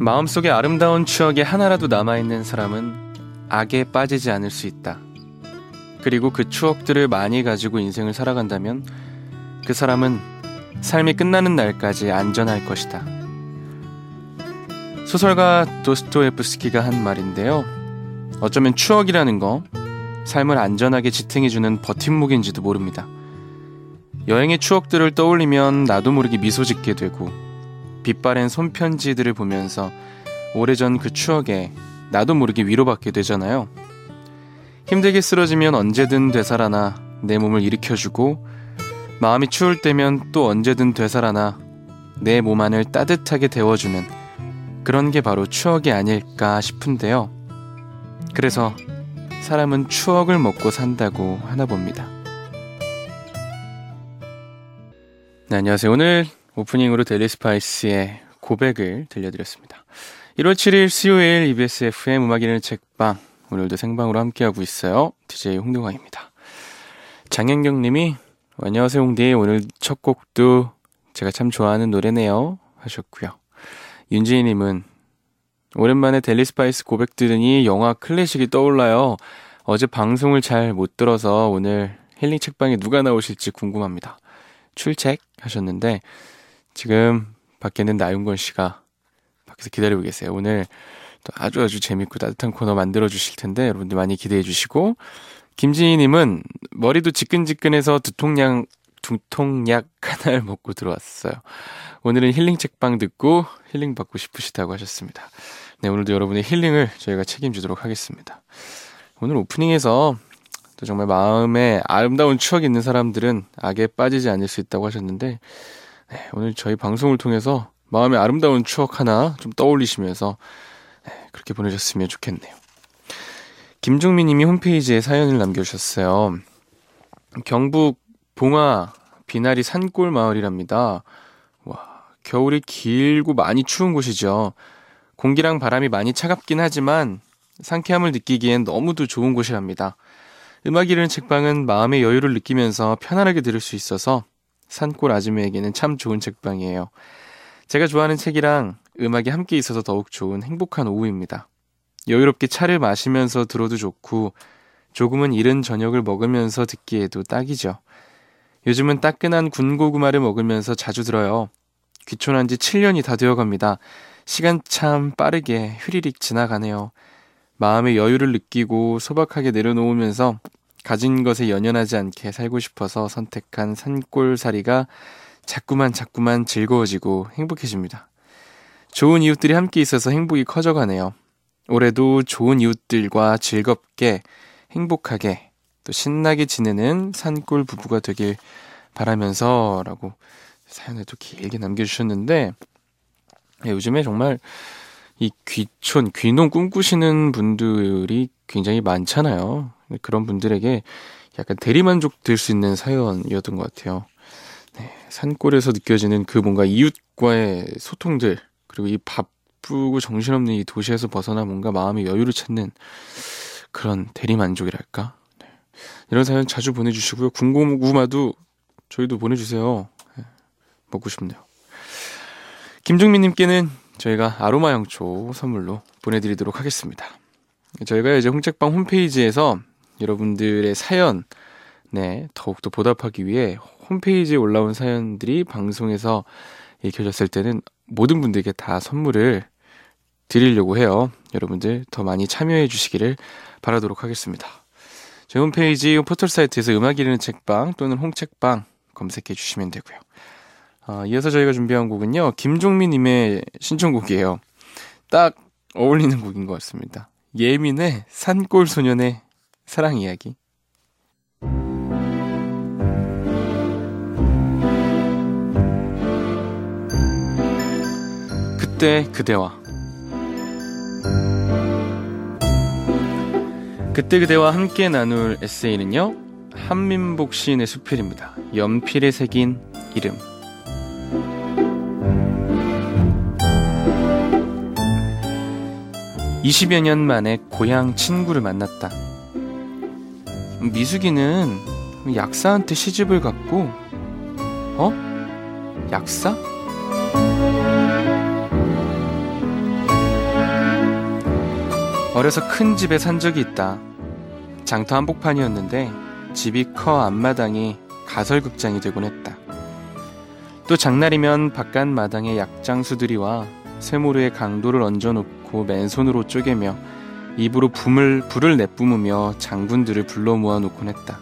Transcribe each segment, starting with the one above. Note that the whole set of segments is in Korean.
마음속에 아름다운 추억이 하나라도 남아있는 사람은 악에 빠지지 않을 수 있다. 그리고 그 추억들을 많이 가지고 인생을 살아간다면 그 사람은 삶이 끝나는 날까지 안전할 것이다. 소설가 도스토옙스키가 한 말인데요. 어쩌면 추억이라는 거 삶을 안전하게 지탱해주는 버팀목인지도 모릅니다. 여행의 추억들을 떠올리면 나도 모르게 미소 짓게 되고 빛바랜 손편지들을 보면서 오래전 그 추억에 나도 모르게 위로받게 되잖아요. 힘들게 쓰러지면 언제든 되살아나 내 몸을 일으켜주고 마음이 추울 때면 또 언제든 되살아나 내 몸 안을 따뜻하게 데워주는 그런 게 바로 추억이 아닐까 싶은데요. 그래서 사람은 추억을 먹고 산다고 하나 봅니다. 네, 안녕하세요. 오늘 오프닝으로 데일리 스파이스의 고백을 들려드렸습니다. 1월 7일 수요일 EBS FM 음악 읽는 책방, 오늘도 생방으로 함께하고 있어요. DJ 홍동광입니다. 장현경 님이 안녕하세요 홍디, 오늘 첫 곡도 제가 참 좋아하는 노래네요 하셨고요. 윤지희 님은 오랜만에 데일리 스파이스 고백 들으니 영화 클래식이 떠올라요. 어제 방송을 잘 못 들어서 오늘 힐링 책방에 누가 나오실지 궁금합니다. 출첵 하셨는데 지금 밖에는 나윤건 씨가 밖에서 기다리고 계세요. 오늘 또 아주 재밌고 따뜻한 코너 만들어 주실 텐데 여러분들 많이 기대해 주시고, 김지희님은 머리도 지끈지끈해서 두통약 하나를 먹고 들어왔어요. 오늘은 힐링 책방 듣고 힐링 받고 싶으시다고 하셨습니다. 네, 오늘도 여러분의 힐링을 저희가 책임지도록 하겠습니다. 오늘 오프닝에서 또 정말 마음에 아름다운 추억이 있는 사람들은 악에 빠지지 않을 수 있다고 하셨는데, 네, 오늘 저희 방송을 통해서 마음의 아름다운 추억 하나 좀 떠올리시면서 그렇게 보내셨으면 좋겠네요. 김종민 님이 홈페이지에 사연을 남겨주셨어요. 경북 봉화 비나리 산골 마을이랍니다. 와, 겨울이 길고 많이 추운 곳이죠. 공기랑 바람이 많이 차갑긴 하지만 상쾌함을 느끼기엔 너무도 좋은 곳이랍니다. 음악 읽는 책방은 마음의 여유를 느끼면서 편안하게 들을 수 있어서 산골 아줌마에게는 참 좋은 책방이에요. 제가 좋아하는 책이랑 음악이 함께 있어서 더욱 좋은 행복한 오후입니다. 여유롭게 차를 마시면서 들어도 좋고 조금은 이른 저녁을 먹으면서 듣기에도 딱이죠. 요즘은 따끈한 군고구마를 먹으면서 자주 들어요. 귀촌한 지 7년이 다 되어갑니다. 시간 참 빠르게 휘리릭 지나가네요. 마음의 여유를 느끼고 소박하게 내려놓으면서 가진 것에 연연하지 않게 살고 싶어서 선택한 산골살이가 자꾸만 즐거워지고 행복해집니다. 좋은 이웃들이 함께 있어서 행복이 커져가네요. 올해도 좋은 이웃들과 즐겁게 행복하게 또 신나게 지내는 산골 부부가 되길 바라면서 라고 사연을 또 길게 남겨주셨는데, 요즘에 정말 이 귀농 꿈꾸시는 분들이 굉장히 많잖아요. 그런 분들에게 약간 대리만족 될 수 있는 사연이었던 것 같아요. 네, 산골에서 느껴지는 그 뭔가 이웃과의 소통들, 그리고 이 바쁘고 정신없는 이 도시에서 벗어나 뭔가 마음의 여유를 찾는 그런 대리만족이랄까. 네. 이런 사연 자주 보내주시고요. 군고구마도 저희도 보내주세요. 네, 먹고 싶네요. 김종민님께는 저희가 아로마 향초 선물로 보내드리도록 하겠습니다. 저희가 이제 홍책방 홈페이지에서 여러분들의 사연, 네, 더욱더 보답하기 위해 홈페이지에 올라온 사연들이 방송에서 읽혀졌을 때는 모든 분들께 다 선물을 드리려고 해요. 여러분들 더 많이 참여해 주시기를 바라도록 하겠습니다. 저희 홈페이지 포털 사이트에서 음악 읽는 책방 또는 홍책방 검색해 주시면 되고요. 이어서 저희가 준비한 곡은요, 김종민님의 신청곡이에요. 딱 어울리는 곡인 것 같습니다. 예민의 산골 소년의 사랑 이야기. 그때 그대와 함께 나눌 에세이는요, 한민복 시인의 수필입니다. 연필에 새긴 이름. (20여 년) 만에 고향 친구를 만났다. 미숙이는 약사한테 시집을 갔고, 약사? 어려서 큰 집에 산 적이 있다. 장터 한복판이었는데 집이 커 앞마당이 가설극장이 되곤 했다. 또 장날이면 바깥 마당에 약장수들이 와 쇠모르에 강도를 얹어놓고 맨손으로 쪼개며 입으로 불을 내뿜으며 장군들을 불러 모아놓곤 했다.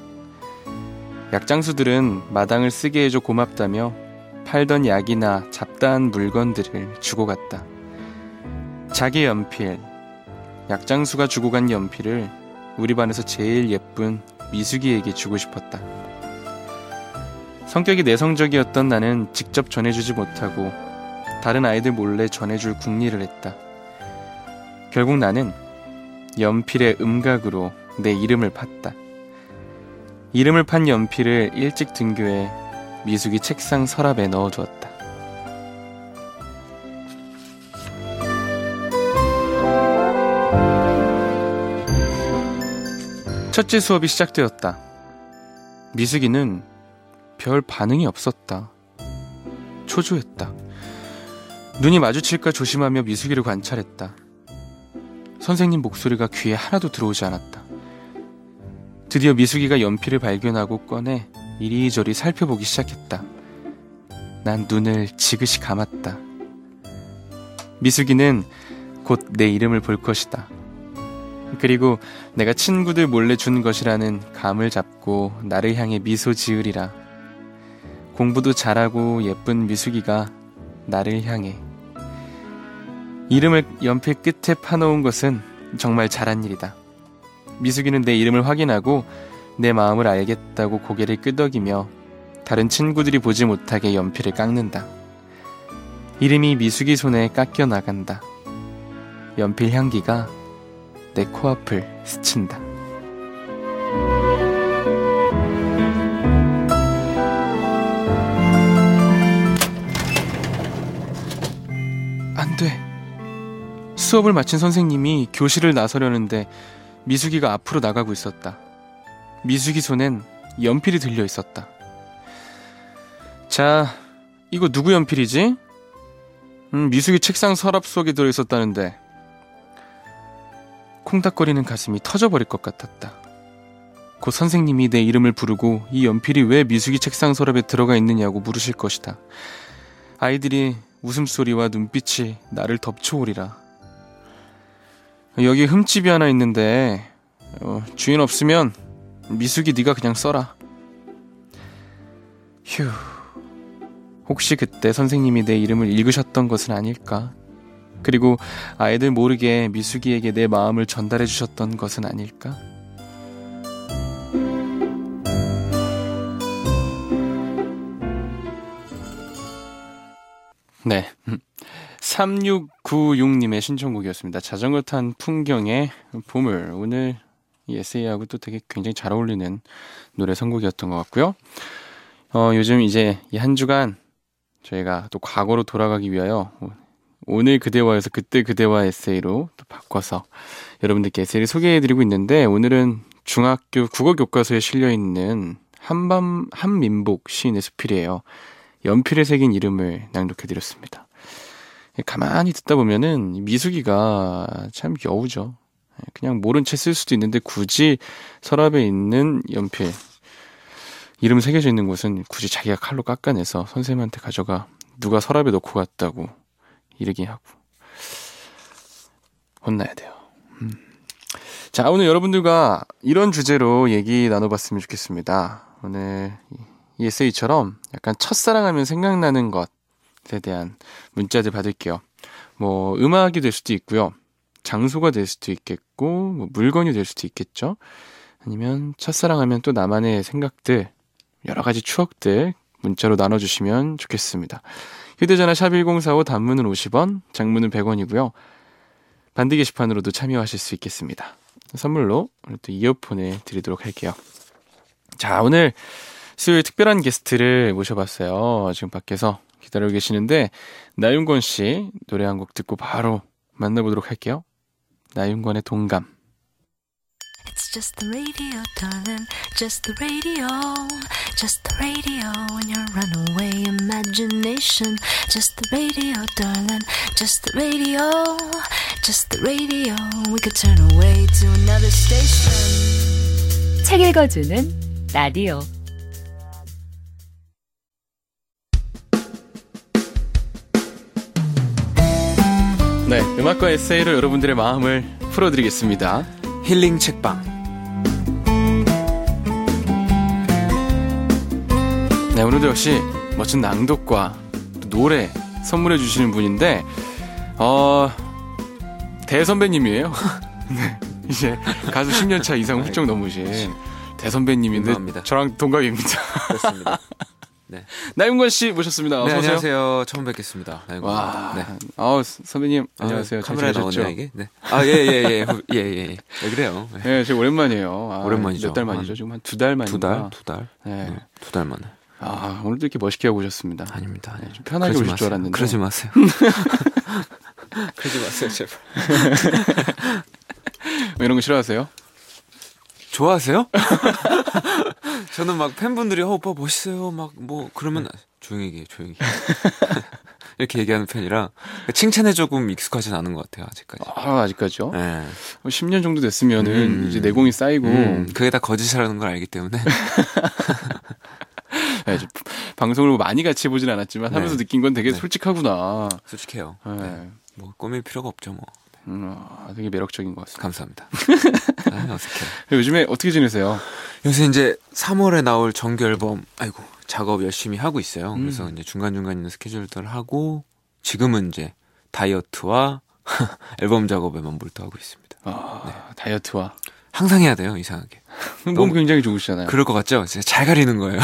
약장수들은 마당을 쓰게 해줘 고맙다며 팔던 약이나 잡다한 물건들을 주고 갔다. 자기 연필, 약장수가 주고 간 연필을 우리 반에서 제일 예쁜 미숙이에게 주고 싶었다. 성격이 내성적이었던 나는 직접 전해주지 못하고 다른 아이들 몰래 전해줄 궁리를 했다. 결국 나는 연필의 음각으로 내 이름을 팠다. 이름을 판 연필을 일찍 등교해 미숙이 책상 서랍에 넣어두었다. 첫째 수업이 시작되었다. 미숙이는 별 반응이 없었다. 초조했다. 눈이 마주칠까 조심하며 미숙이를 관찰했다. 선생님 목소리가 귀에 하나도 들어오지 않았다. 드디어 미숙이가 연필을 발견하고 꺼내 이리저리 살펴보기 시작했다. 난 눈을 지그시 감았다. 미숙이는 곧 내 이름을 볼 것이다. 그리고 내가 친구들 몰래 준 것이라는 감을 잡고 나를 향해 미소 지으리라. 공부도 잘하고 예쁜 미숙이가 나를 향해 이름을 연필 끝에 파놓은 것은 정말 잘한 일이다. 미숙이는 내 이름을 확인하고 내 마음을 알겠다고 고개를 끄덕이며 다른 친구들이 보지 못하게 연필을 깎는다. 이름이 미숙이 손에 깎여 나간다. 연필 향기가 내 코앞을 스친다. 안 돼. 수업을 마친 선생님이 교실을 나서려는데 미숙이가 앞으로 나가고 있었다. 미숙이 손엔 연필이 들려 있었다. 자, 이거 누구 연필이지? 미숙이 책상 서랍 속에 들어있었다는데. 콩닥거리는 가슴이 터져버릴 것 같았다. 곧 선생님이 내 이름을 부르고 이 연필이 왜 미숙이 책상 서랍에 들어가 있느냐고 물으실 것이다. 아이들이 웃음소리와 눈빛이 나를 덮쳐오리라. 여기 흠집이 하나 있는데 주인 없으면 미숙이 네가 그냥 써라. 휴, 혹시 그때 선생님이 내 이름을 읽으셨던 것은 아닐까? 그리고 아이들 모르게 미숙이에게 내 마음을 전달해 주셨던 것은 아닐까? 네, 3696님의 신청곡이었습니다. 자전거 탄 풍경의 보물. 오늘 이 에세이하고 또 되게 굉장히 잘 어울리는 노래 선곡이었던 것 같고요. 요즘 이제 이 한 주간 저희가 또 과거로 돌아가기 위하여 오늘 그대와에서 그때 그대와 에세이로 또 바꿔서 여러분들께 에세이를 소개해드리고 있는데, 오늘은 중학교 국어교과서에 실려있는 한민복 시인의 수필이에요. 연필에 새긴 이름을 낭독해드렸습니다. 가만히 듣다 보면은 미숙이가 참 여우죠. 그냥 모른 채 쓸 수도 있는데 굳이 서랍에 있는 연필 이름 새겨져 있는 곳은 굳이 자기가 칼로 깎아내서 선생님한테 가져가 누가 서랍에 넣고 갔다고 이러기 하고 혼나야 돼요. 자, 오늘 여러분들과 이런 주제로 얘기 나눠봤으면 좋겠습니다. 오늘 이 에세이처럼 약간 첫사랑하면 생각나는 것에 대한 문자들 받을게요. 뭐 음악이 될 수도 있고요, 장소가 될 수도 있겠고, 뭐 물건이 될 수도 있겠죠. 아니면 첫사랑하면 또 나만의 생각들, 여러 가지 추억들 문자로 나눠주시면 좋겠습니다. 휴대전화 샵1045, 단문은 50원, 장문은 100원이고요. 반디 게시판으로도 참여하실 수 있겠습니다. 선물로 오늘 또 이어폰을 드리도록 할게요. 자, 오늘 수요일 특별한 게스트를 모셔봤어요. 지금 밖에서 기다리고 계시는데 나윤권 씨 노래 한 곡 듣고 바로 만나보도록 할게요. 나윤권의 동감. It's just the radio, darling, just the radio, just the radio and your runaway imagination. Just the radio, darling, just the radio, just the radio. We could turn away to another station. 책 읽어주는 라디오. 네, 음악과 에세이로 여러분들의 마음을 풀어드리겠습니다. 힐링 책방. 네, 오늘도 역시 멋진 낭독과 노래 선물해 주시는 분인데 대선배님이에요. 네, 이제 가수 10년차 이상 훌쩍 넘으신 대선배님인데 유명합니다. 저랑 동갑입니다. 그렇습니다. 네. 나윤건 씨 모셨습니다. 어서 네, 오세요. 안녕하세요. 처음 뵙겠습니다. 와, 네. 선배님 안녕하세요. 카메라에 잘 지내셨죠? 나오네요 이게. 네. 아, 예. 왜 그래요? 네. 네, 제가 오랜만이에요. 오랜만이죠. 몇 달 만이죠? 지금 한 2달 만인가? 두 달? 네. 2달 만에. 아, 오늘도 이렇게 멋있게 하고 오셨습니다. 아닙니다. 네, 좀 편하게 그러지 오실 마세요. 줄 알았는데. 그러지 마세요. 그러지 마세요, 제발. 뭐 이런 거 싫어하세요? 좋아하세요? 저는 막 팬분들이 오빠 멋있어요. 막 뭐 그러면 조용히 얘기해. 이렇게 얘기하는 편이라 칭찬에 조금 익숙하진 않은 것 같아요. 아직까지. 아직까지요? 네. 10년 정도 됐으면은 이제 내공이 쌓이고 그게 다 거짓이라는 걸 알기 때문에. 네, 방송을 많이 같이 보진 않았지만 네. 하면서 느낀 건 되게 네. 솔직하구나. 솔직해요. 네. 네. 뭐 꾸밀 필요가 없죠 뭐. 되게 매력적인 것 같습니다. 감사합니다. 어색해. 요즘에 어떻게 지내세요? 요새 이제 3월에 나올 정규 앨범, 작업 열심히 하고 있어요. 그래서 이제 중간중간 있는 스케줄들 하고, 지금은 이제 다이어트와 앨범 작업에만 몰두하고 있습니다. 다이어트와. 항상 해야 돼요, 이상하게. 몸 굉장히 좋으시잖아요. 그럴 것 같죠? 진짜 잘 가리는 거예요.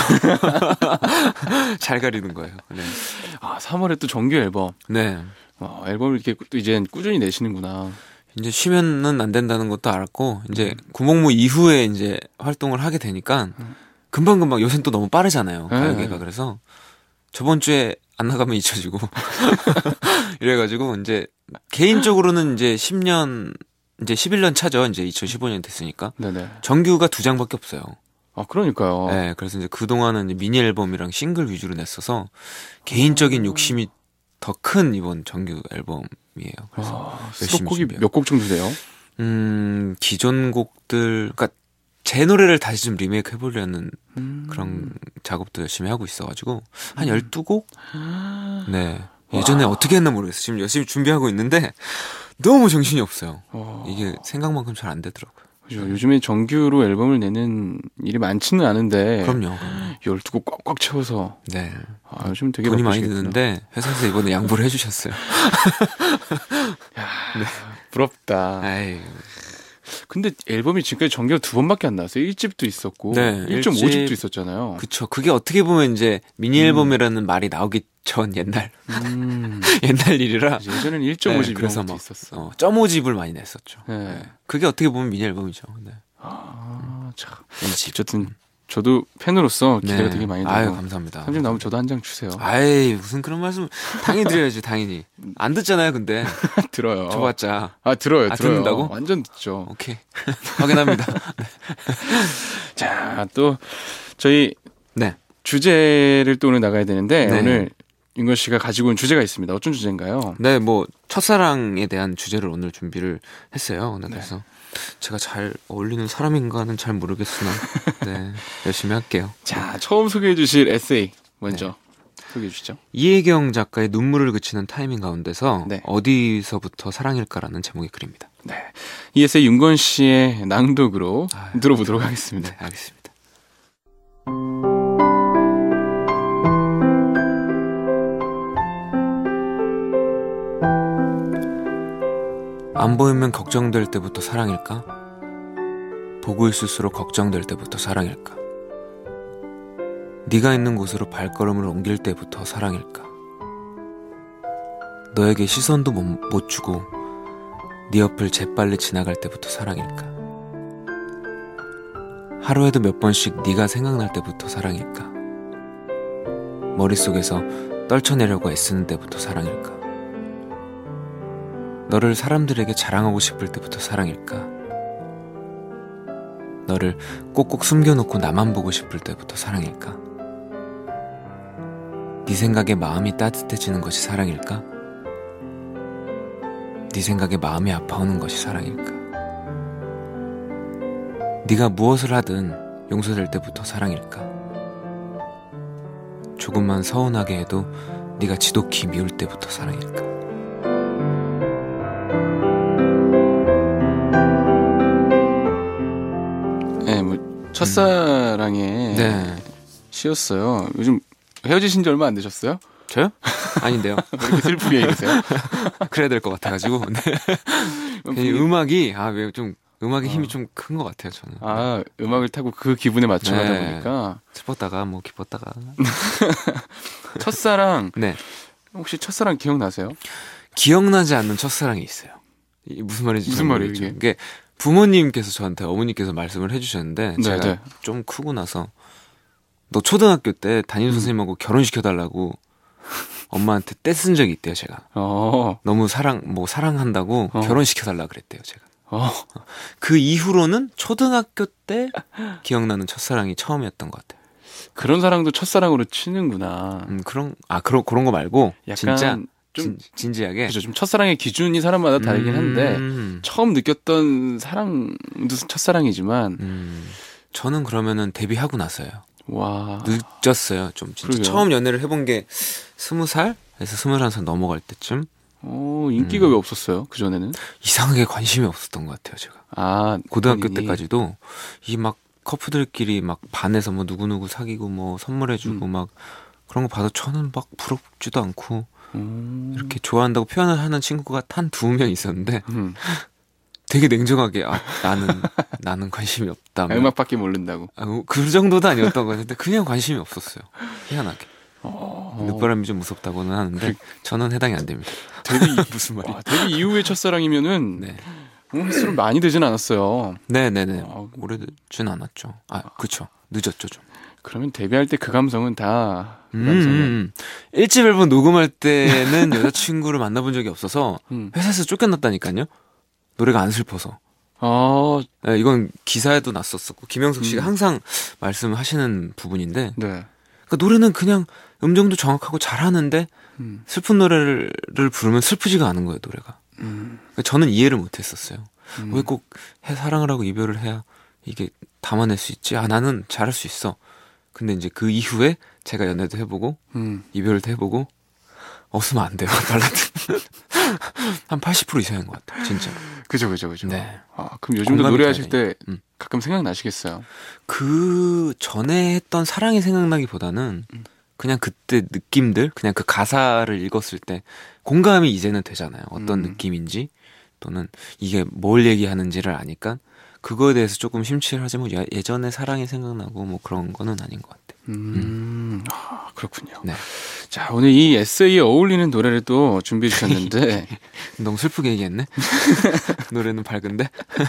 잘 가리는 거예요. 네. 3월에 또 정규 앨범. 네. 앨범을 이렇게 또 이제 꾸준히 내시는구나. 이제 쉬면은 안 된다는 것도 알았고, 이제 구목무 이후에 이제 활동을 하게 되니까, 금방금방 요새는 또 너무 빠르잖아요. 가요계가. 그래서 저번 주에 안 나가면 잊혀지고. 이래가지고 이제 개인적으로는 이제 10년, 이제 11년 차죠. 이제 2015년 됐으니까. 네네. 정규가 2장밖에 없어요. 그러니까요. 네. 그래서 이제 그동안은 이제 미니 앨범이랑 싱글 위주로 냈어서 개인적인 욕심이 더 큰 이번 정규 앨범이에요. 그래서 열심히 수록곡이 준비해요. 몇 곡 정도 돼요? 기존 곡들, 그러니까 제 노래를 다시 좀 리메이크 해보려는 그런 작업도 열심히 하고 있어가지고 한 12곡? 네. 예전에 어떻게 했나 모르겠어요. 지금 열심히 준비하고 있는데 너무 정신이 없어요. 이게 생각만큼 잘 안 되더라고요. 그죠. 요즘에 정규로 앨범을 내는 일이 많지는 않은데. 그럼요. 12곡 꽉꽉 채워서. 네. 요즘 되게 돈이 많이 바쁘시겠구나. 드는데 회사에서 이번에 양보를 해주셨어요. 네. 부럽다. 아이. 근데 앨범이 지금까지 정규가 2번밖에 안 나왔어요. 1집도 있었고. 네, 1.5집도 있었잖아요. 그쵸. 그게 어떻게 보면 이제 미니 앨범이라는 말이 나오기 전 옛날 일이라. 예전에는 1.5집 그래서 이런 것도 막 있었어. 0.5집을 많이 냈었죠. 네. 네. 그게 어떻게 보면 미니 앨범이죠. 네. 참. 2집. 어쨌든 저도 팬으로서 기대가 네. 되게 많이 되고. 아유, 감사합니다. 3집 나오면 저도 한 장 주세요. 아이, 무슨 그런 말씀. 당연히 드려야지, 당연히. 안 듣잖아요, 근데. 들어요. 줘봤자. 들어요. 듣는다고? 완전 듣죠. 오케이. 확인합니다. 자, 또 저희 네. 주제를 또 오늘 나가야 되는데 네. 오늘 윤건 씨가 가지고 온 주제가 있습니다. 어떤 주제인가요? 네, 뭐, 첫사랑에 대한 주제를 오늘 준비를 했어요. 그래서 제가 잘 어울리는 사람인가는 잘 모르겠으나, 네, 열심히 할게요. 자, 처음 소개해 주실 에세이 먼저 소개해 주시죠. 이혜경 작가의 눈물을 그치는 타이밍 가운데서 네. 어디서부터 사랑일까라는 제목의 글입니다. 네. 이 에세이 윤건 씨의 낭독으로 아유, 들어보도록 하겠습니다. 네, 알겠습니다. 안 보이면 걱정될 때부터 사랑일까? 보고 있을수록 걱정될 때부터 사랑일까? 네가 있는 곳으로 발걸음을 옮길 때부터 사랑일까? 너에게 시선도 못 주고 네 옆을 재빨리 지나갈 때부터 사랑일까? 하루에도 몇 번씩 네가 생각날 때부터 사랑일까? 머릿속에서 떨쳐내려고 애쓰는 때부터 사랑일까? 너를 사람들에게 자랑하고 싶을 때부터 사랑일까? 너를 꼭꼭 숨겨놓고 나만 보고 싶을 때부터 사랑일까? 네 생각에 마음이 따뜻해지는 것이 사랑일까? 네 생각에 마음이 아파오는 것이 사랑일까? 네가 무엇을 하든 용서될 때부터 사랑일까? 조금만 서운하게 해도 네가 지독히 미울 때부터 사랑일까? 네, 뭐 첫사랑에 네. 시였어요. 요즘 헤어지신 지 얼마 안 되셨어요? 저요? 아닌데요. 왜 이렇게 슬프게 얘기하세요? 그래야 될 것 같아가지고. 네. 괜히 음악이 음악의 힘이 좀 큰 것 같아요. 저는. 아, 음악을 타고 그 기분에 맞춰가다 네. 보니까 슬펐다가 뭐 기뻤다가. 첫사랑 네. 혹시 첫사랑 기억나세요? 기억나지 않는 첫사랑이 있어요. 이게 무슨 말인지 무슨 잘 말이에요, 모르겠죠. 이게? 이게 부모님께서 저한테 어머니께서 말씀을 해주셨는데 네, 제가 네. 좀 크고 나서 너 초등학교 때 담임 선생님하고 결혼시켜달라고 엄마한테 떼쓴 적이 있대요. 제가 너무 사랑한다고 결혼시켜달라 그랬대요. 제가 그 이후로는 초등학교 때 기억나는 첫사랑이 처음이었던 것 같아요. 그런 사랑도 첫사랑으로 치는구나. 그런 거 말고 약간 진짜 좀 진지하게. 그죠. 좀 첫사랑의 기준이 사람마다 다르긴 한데 처음 느꼈던 사랑도 첫사랑이지만 저는 그러면은 데뷔하고 나서요. 와 늦었어요. 좀 진짜 그러게요. 처음 연애를 해본 게 20살에서 21살 넘어갈 때쯤. 인기가 왜 없었어요? 그 전에는? 이상하게 관심이 없었던 것 같아요. 제가 고등학교 본인이. 때까지도 이 막 커플들끼리 막 반에서 뭐 누구누구 사귀고 뭐 선물해주고 막 그런 거 봐도 저는 막 부럽지도 않고 이렇게 좋아한다고 표현을 하는 친구가 한 2명 있었는데 되게 냉정하게 나는 관심이 없다. 음악밖에 모른다고. 그 정도도 아니었던 것 같은데 그냥 관심이 없었어요. 희한하게. 늦바람이 좀 무섭다고는 하는데 저는 해당이 안 됩니다. 데뷔 무슨 말이야? 데뷔 이후의 첫사랑이면은 네. 횟수는 많이 되진 않았어요. 네네네. 오래되진 않았죠. 그쵸. 늦었죠 좀. 그러면 데뷔할 때 그 감성은 다 그 감성에 1집 앨범 녹음할 때는 여자친구를 만나본 적이 없어서 회사에서 쫓겨났다니까요. 노래가 안 슬퍼서. 네, 이건 기사에도 났었었고 김영석 씨가 항상 말씀하시는 부분인데 네. 그러니까 노래는 그냥 음정도 정확하고 잘하는데 슬픈 노래를 부르면 슬프지가 않은 거예요. 노래가. 그러니까 저는 이해를 못했었어요. 왜 꼭 사랑을 하고 이별을 해야 이게 담아낼 수 있지? 나는 잘할 수 있어. 근데 이제 그 이후에 제가 연애도 해보고 이별도 해보고 없으면 안 돼요. 발라드 한 80% 이상인 것 같아요. 진짜. 그죠. 네. 그럼 요즘도 공감이 노래하실 돼야 때 가끔 생각나시겠어요? 그 전에 했던 사랑이 생각나기보다는 그냥 그때 느낌들, 그냥 그 가사를 읽었을 때 공감이 이제는 되잖아요. 어떤 느낌인지 또는 이게 뭘 얘기하는지를 아니까 그거에 대해서 조금 심취를 하지 뭐 예전에 사랑이 생각나고 뭐 그런 거는 아닌 것 같아요. 그렇군요. 네. 자, 오늘 이 에세이에 어울리는 노래를 또 준비해 주셨는데 너무 슬프게 얘기했네. 노래는 밝은데.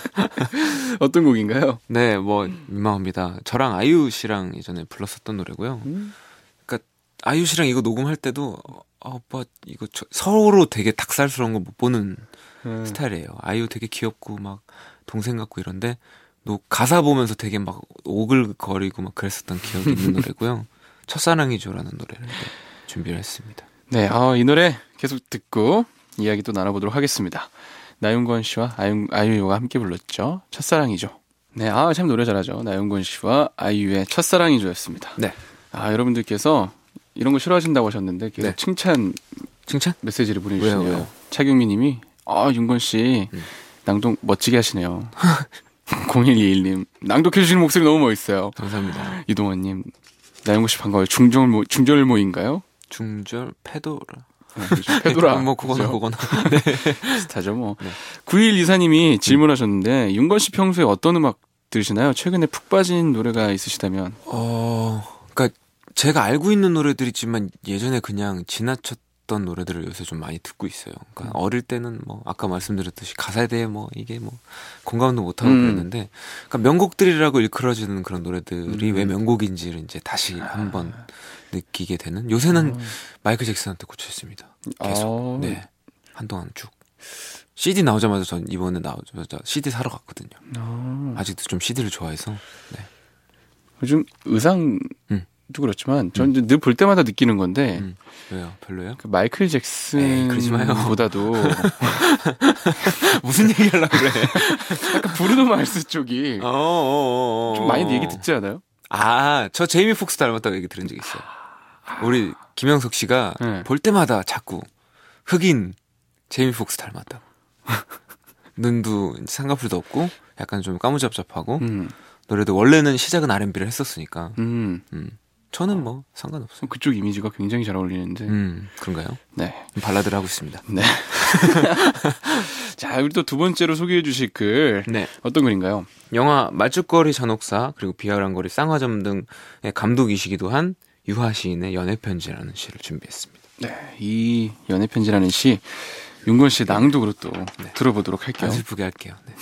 어떤 곡인가요? 네, 뭐 민망합니다. 저랑 아이유 씨랑 예전에 불렀었던 노래고요. 그러니까 아이유 씨랑 이거 녹음할 때도 오빠 이거 서로 되게 닭살스러운 거 못 보는 스타일이에요. 아이유 되게 귀엽고 막 동생 같고 이런데 가사 보면서 되게 막 오글거리고 막 그랬었던 기억이 있는 노래고요. 첫사랑이죠라는 노래를 준비를 했습니다. 네, 이 노래 계속 듣고 이야기 또 나눠보도록 하겠습니다. 나윤건 씨와 아이유가 함께 불렀죠. 첫사랑이죠. 네, 참 노래 잘하죠. 나윤건 씨와 아이유의 첫사랑이죠였습니다. 네. 여러분들께서 이런 거 싫어하신다고 하셨는데 계속 네. 칭찬 메시지를 보내주시네요. 왜요? 차경미 님이 윤건 씨 낭독 멋지게 하시네요. 0121님 낭독해주시는 목소리 너무 멋있어요. 감사합니다. 이동원님 나윤건 씨 반가워요. 중절모인가요? 중절 페도라. 그렇죠. 페도라. 뭐 그거나. 네. 비슷하죠 뭐. 네. 9124님이 질문하셨는데 윤건 씨 평소에 어떤 음악 들으시나요? 최근에 푹 빠진 노래가 있으시다면? 그러니까 제가 알고 있는 노래들 있지만 예전에 그냥 지나쳤던 노래들을 요새 좀 많이 듣고 있어요. 그러니까 어릴 때는 뭐 아까 말씀드렸듯이 가사에 대해 뭐 이게 뭐 공감도 못하고 그랬는데 그러니까 명곡들이라고 일컬어지는 그런 노래들이 왜 명곡인지를 이제 다시 한번 느끼게 되는. 요새는 마이클 잭슨한테 꽂혀있습니다. 계속. 네. 한동안 쭉. CD 나오자마자 전 이번에 나오자마자 CD 사러 갔거든요. 아직도 좀 CD를 좋아해서. 네. 요즘 의상도 도 그렇지만 전 늘 볼 때마다 느끼는 건데 왜요? 별로예요? 그 마이클 그러지 마요. 잭슨보다도 무슨 얘기 하려고 그래? 약간 브루노 마르스 쪽이 좀 많이 얘기 듣지 않아요? 저 제이미 폭스 닮았다고 얘기 들은 적 있어요. 우리 김영석 씨가 네. 볼 때마다 자꾸 흑인 제이미 폭스 닮았다고. 눈도 쌍꺼풀도 없고 약간 좀 까무잡잡하고 노래도 원래는 시작은 R&B를 했었으니까 저는 뭐 상관없어요. 그쪽 이미지가 굉장히 잘 어울리는데 그런가요? 네. 발라드를 하고 있습니다. 네. 자, 우리 또 두 번째로 소개해 주실 글 네. 어떤 글인가요? 영화 말죽거리 잔혹사 그리고 비아랑거리 쌍화점 등의 감독이시기도 한 유하 시인의 연애편지라는 시를 준비했습니다. 네, 이 연애편지라는 시 윤건 씨 낭독으로 또 들어보도록 할게요. 안 슬프게 할게요. 네.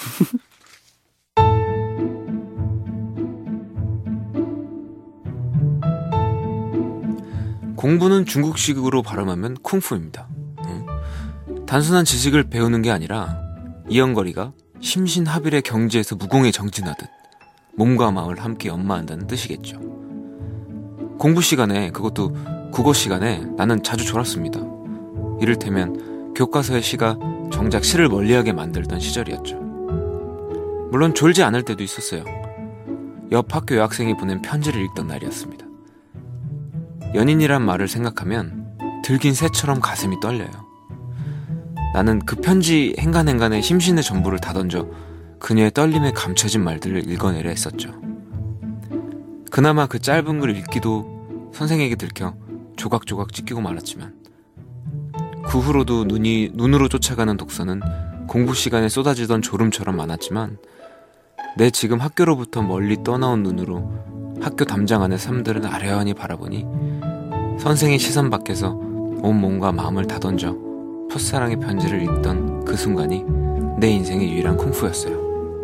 공부는 중국식으로 발음하면 쿵푸입니다. 단순한 지식을 배우는 게 아니라 이영거리가 심신합일의 경지에서 무공에 정진하듯 몸과 마음을 함께 연마한다는 뜻이겠죠. 공부 시간에, 그것도 국어 시간에 나는 자주 졸았습니다. 이를테면 교과서의 시가 정작 시를 멀리하게 만들던 시절이었죠. 물론 졸지 않을 때도 있었어요. 옆 학교 여학생이 보낸 편지를 읽던 날이었습니다. 연인이란 말을 생각하면 들긴 새처럼 가슴이 떨려요. 나는 그 편지 행간행간에 심신의 전부를 다 던져 그녀의 떨림에 감춰진 말들을 읽어내려 했었죠. 그나마 그 짧은 글 읽기도 선생에게 들켜 조각조각 찢기고 말았지만 그 후로도 눈으로 쫓아가는 독서는 공부 시간에 쏟아지던 졸음처럼 많았지만 내 지금 학교로부터 멀리 떠나온 눈으로 학교 담장 안의 삶들을 아련히 바라보니 선생의 시선 밖에서 온 몸과 마음을 다 던져 첫사랑의 편지를 읽던 그 순간이 내 인생의 유일한 쿵푸였어요.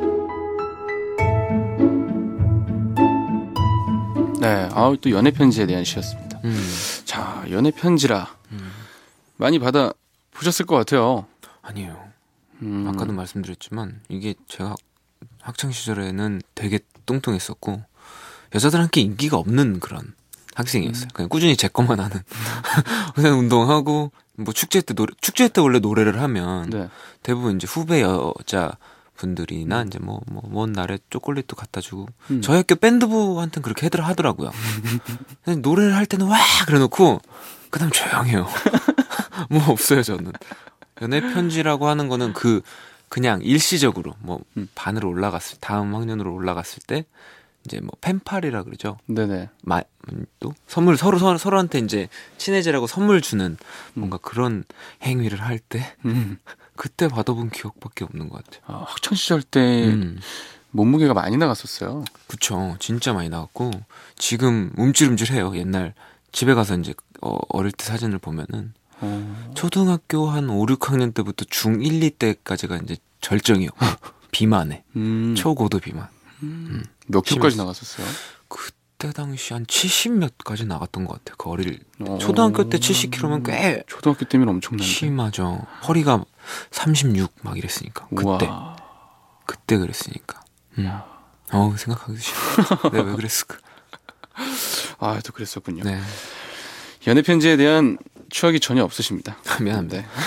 네, 또 연애편지에 대한 시였습니다. 자, 연애편지라 많이 받아 보셨을 것 같아요. 아니에요. 아까도 말씀드렸지만 이게 제가 학창 시절에는 되게 뚱뚱했었고 여자들한테 인기가 없는 그런 학생이었어요. 그냥 꾸준히 제 것만 하는. 그냥 운동하고 뭐 축제 때 원래 노래를 하면 네. 대부분 이제 후배 여자 분들이나 이제 먼 날에 초콜릿도 갖다 주고 저희 학교 밴드부한테는 그렇게 하더라고요. 노래를 할 때는 와 그래놓고 그다음 조용해요. 뭐 없어요 저는. 연애 편지라고 하는 거는 그냥 일시적으로 반으로 올라갔을 다음 학년으로 올라갔을 때 이제 펜팔이라 그러죠. 네네. 또 선물 서로한테 이제 친해지라고 선물 주는 뭔가 그런 행위를 할 때 그때 받아본 기억밖에 없는 것 같아요. 학창 시절 때 몸무게가 많이 나갔었어요. 그쵸. 진짜 많이 나갔고 지금 움찔움찔해요. 옛날 집에 가서 이제 어릴 때 사진을 보면은 초등학교 한 5, 6학년 때부터 중 1, 2때까지가 이제 절정이었고 비만에 초고도 비만. 몇 킬로까지 나갔었어요? 그때 당시 한 70몇까지 나갔던 것 같아요. 그 초등학교 때 70kg면 꽤 초등학교 때면 엄청난데. 심하죠. 허리가 36 막 이랬으니까. 우와. 그때 그랬으니까. 생각하기 싫어. 내가 왜 그랬을까? 또 그랬었군요. 네. 연애 편지에 대한 추억이 전혀 없으십니다. 미안합니다. 네.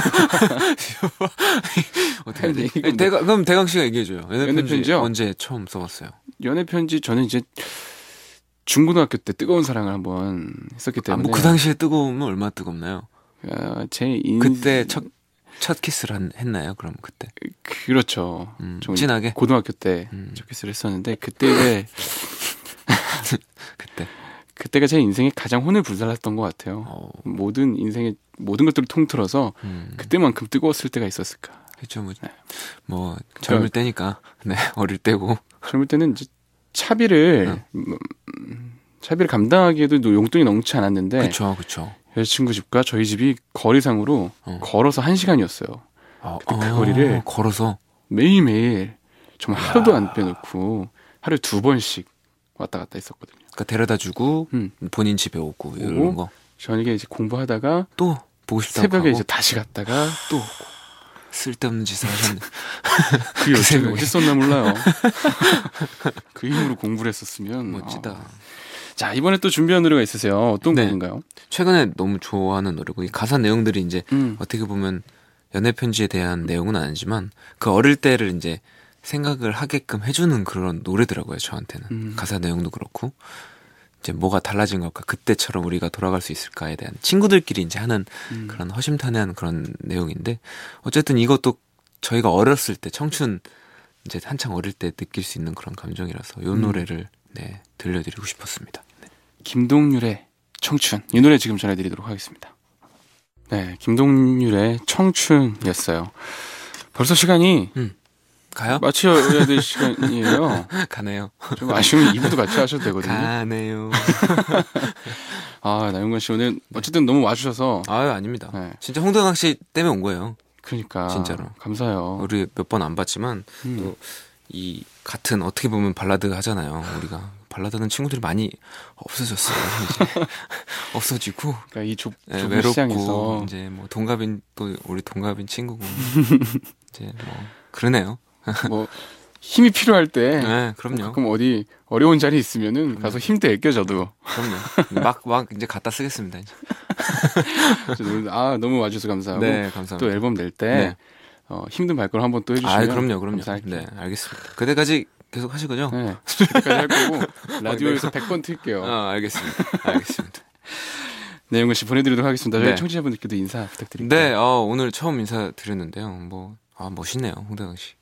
어떻게 하지? 그럼 대강 씨가 얘기해줘요. 연애 편지요? 언제 처음 써봤어요? 연애 편지 저는 이제 중고등학교 때 뜨거운 사랑을 한번 했었기 때문에. 그 당시에 뜨거우면 얼마나 뜨겁나요? 제 그때 첫 키스를 했나요? 그럼 그때? 그렇죠. 좀 진하게? 고등학교 때 첫 키스를 했었는데 그때 그때가 제 인생에 가장 혼을 불살랐던 것 같아요. 모든 인생의 모든 것들을 통틀어서 그때만큼 뜨거웠을 때가 있었을까. 그렇죠. 젊을 때니까. 네, 어릴 때고. 젊을 때는 이제 차비를 감당하기에도 용돈이 넘치 않았는데. 그렇죠. 여자친구 집과 저희 집이 거리상으로 걸어서 1시간이었어요. 그 거리를 걸어서 매일매일 정말 하루도 안 빼놓고 하루에 2번씩 왔다 갔다 했었거든요. 그러니까 데려다주고 본인 집에 오고 이런 거. 저녁에 이제 공부하다가 또 보고 싶다고 새벽에 가고. 이제 다시 갔다가 또 오고. 쓸데없는 짓을 하셨네. 그 여자친구 어딨었나 몰라요. 그 힘으로 공부를 했었으면 멋지다. 자, 이번에 또 준비한 노래가 있으세요. 어떤 네. 곡인가요? 최근에 너무 좋아하는 노래고 이 가사 내용들이 이제 어떻게 보면 연애 편지에 대한 내용은 아니지만 그 어릴 때를 이제 생각을 하게끔 해주는 그런 노래더라고요. 저한테는 가사 내용도 그렇고 이제 뭐가 달라진 걸까? 그때처럼 우리가 돌아갈 수 있을까에 대한 친구들끼리 이제 하는 그런 허심탄회한 그런 내용인데 어쨌든 이것도 저희가 어렸을 때 청춘 이제 한창 어릴 때 느낄 수 있는 그런 감정이라서 이 노래를 네, 들려드리고 싶었습니다. 네. 김동률의 청춘. 이 노래 지금 전해드리도록 하겠습니다. 네, 김동률의 청춘이었어요. 벌써 시간이 가요? 마쳐야 될 시간이에요. 가네요. 좀 아쉬우면 2부도 같이 하셔도 되거든요. 가네요. 아, 나윤건 씨 오늘 어쨌든 너무 와주셔서. 아유, 아닙니다. 네. 진짜 홍대강 씨 때문에 온 거예요. 그러니까. 진짜로. 감사해요. 우리 몇 번 안 봤지만 또 이 같은 어떻게 보면 발라드 하잖아요. 우리가 발라드는 친구들이 많이 없어졌어요. 이제 없어지고 그러니까 이 좁은 외롭고 시장에서 이제 뭐 동갑인 또 우리 동갑인 친구고 이제 뭐 그러네요. 뭐 힘이 필요할 때 네, 그럼요. 가끔 어디 어려운 자리 있으면은 가서 힘도 애껴줘도. 그럼요. 막 이제 갖다 쓰겠습니다. 이제. 아, 너무 와주셔서 감사하고. 네, 감사합니다. 또 앨범 낼 때 네. 힘든 발걸음 한번 또 해주시면. 아, 그럼요. 감사할게요. 네, 알겠습니다. 그때까지 계속 하실 거죠? 네, 그때까지 할 거고 라디오에서 100번 틀게요. 알겠습니다. 알겠습니다. 네, 영근 씨 보내드리도록 하겠습니다. 저희 네. 청취자분들께도 인사 부탁드립니다. 네, 오늘 처음 인사드렸는데요. 멋있네요, 홍대강 씨.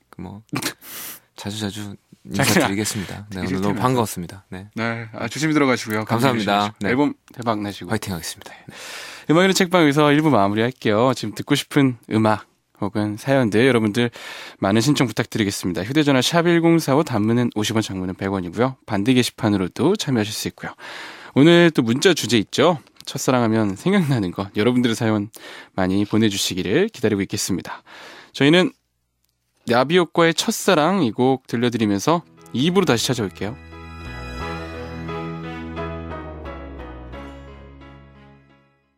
자주 인사드리겠습니다. 네, 오늘 너무 반가웠습니다. 네. 네, 조심히 들어가시고요. 감사합니다. 네. 앨범 대박 나시고. 화이팅 하겠습니다. 네. 음악의 책방에서 1부 마무리할게요. 지금 듣고 싶은 음악 혹은 사연들 여러분들 많은 신청 부탁드리겠습니다. 휴대전화 샵1045 단문은 50원 장문은 100원이고요. 반대 게시판으로도 참여하실 수 있고요. 오늘 또 문자 주제 있죠. 첫사랑하면 생각나는 것 여러분들의 사연 많이 보내주시기를 기다리고 있겠습니다. 저희는 야비효과의 첫사랑 이 곡 들려드리면서 2부로 다시 찾아올게요.